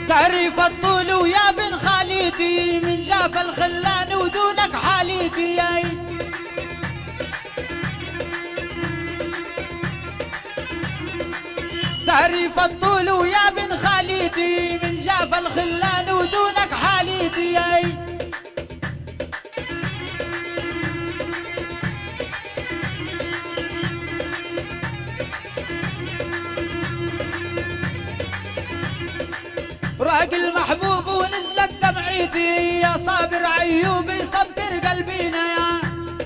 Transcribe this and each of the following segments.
زعريف الطول ويا بن خالتي من جاف الخلان ودونك حالتي. زعريف الطول ويا بن خالتي من جاف الخلان ودونك حالتي. فراق المحبوب ونزلت دمعتي يا صابر عيوب يصبر قلبينا يا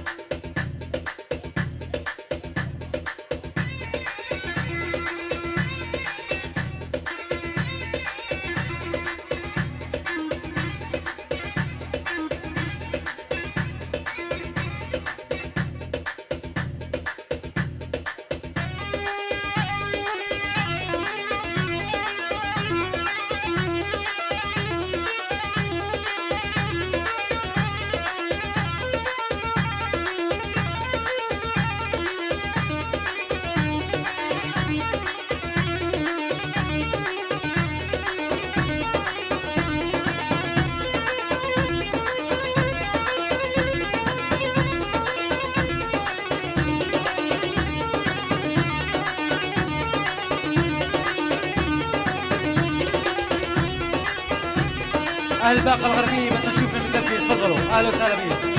أهل الباقة الغربية بدنا نشوف المدفي. تفضلوا أهلا وسهلا بيكم.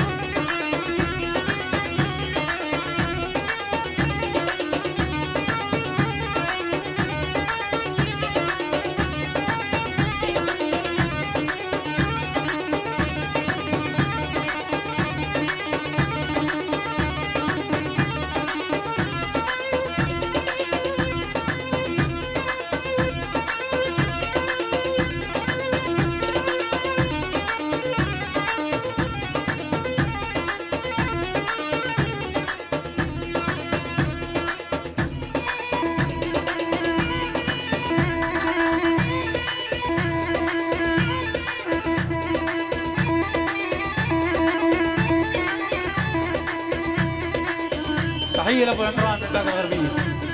تحية لأبو عمران من الباقة الغربية.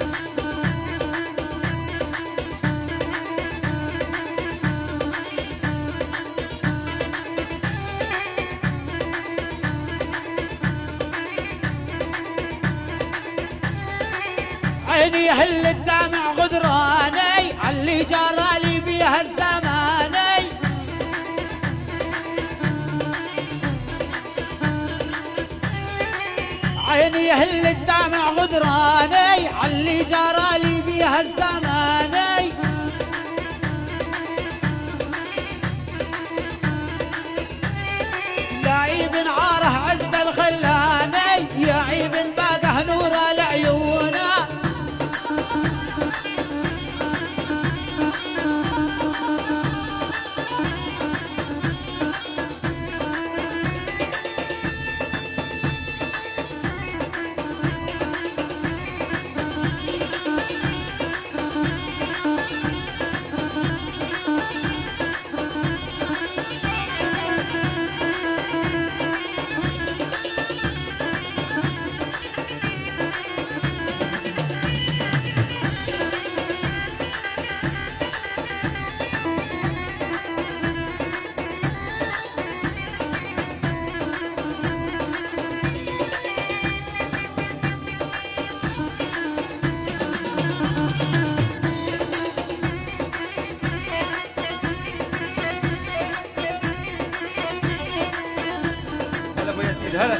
عيني هل الدمع غدراني علي جرالي بيها الزماني. عيني هل الدمع غدراني علي جرالي بيها الزماني. لا عيب عاره عز الخلاني يا عيب باقه نور العيون. هلا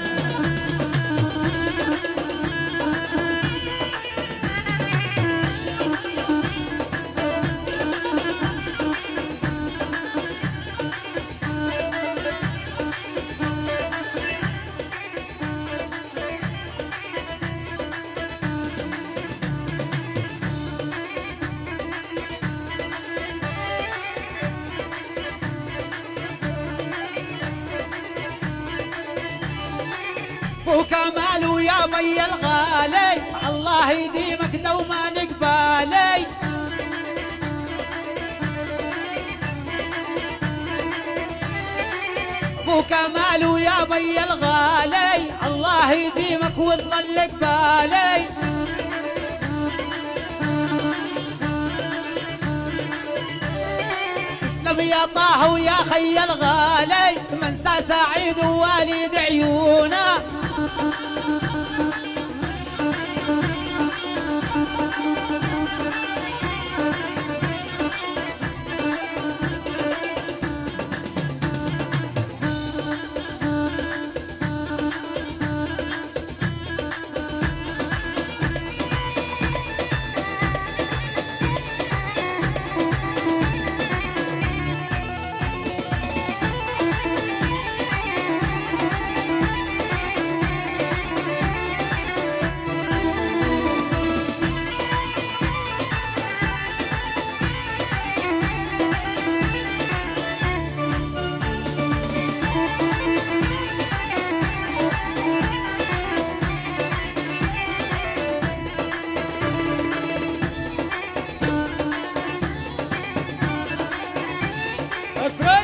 وكمال ويا بي الغالي الله يديمك دوما نقبالي. وكمال ويا بي الغالي الله يديمك وتظل قبالي. تسلم يا طه ويا خي الغالي منسى سعيد ووالد عيونه افرد